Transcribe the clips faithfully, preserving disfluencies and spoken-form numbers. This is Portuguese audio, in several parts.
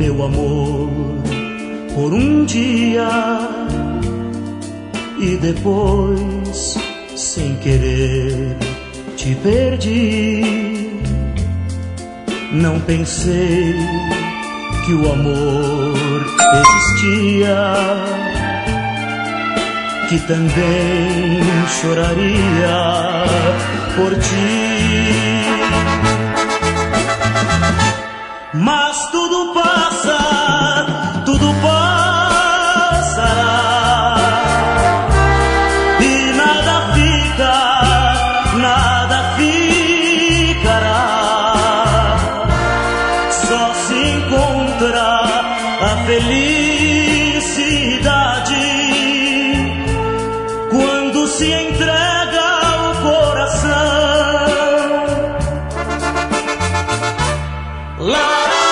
meu amor por um dia e depois, sem querer, te perdi. Não pensei que o amor existia, que também choraria por ti. Mas tudo passa, tudo passará, e nada fica, nada ficará. Só se encontra a felicidade quando se entrega o coração. Lá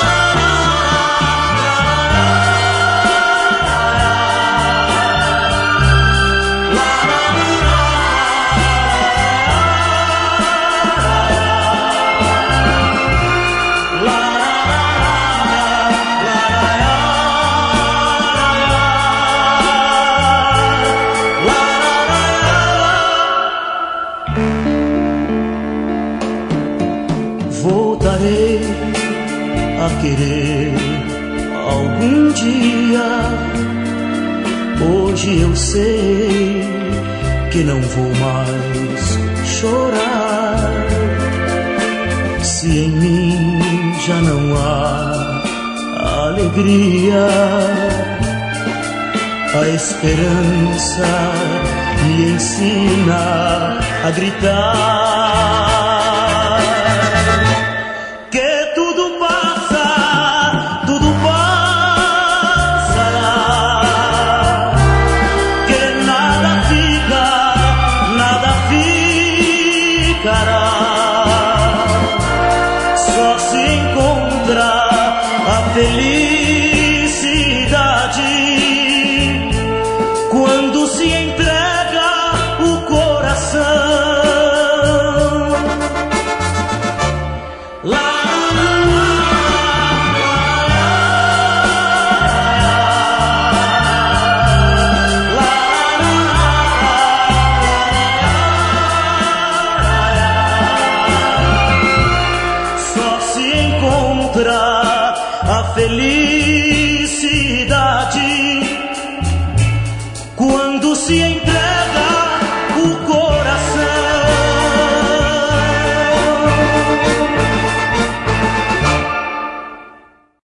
voltarei a querer algum dia. Hoje eu sei que não vou mais chorar. Se em mim já não há alegria, a esperança me ensina a gritar. Só se encontra a felicidade quando se entrega o coração. Lá a felicidade quando se entra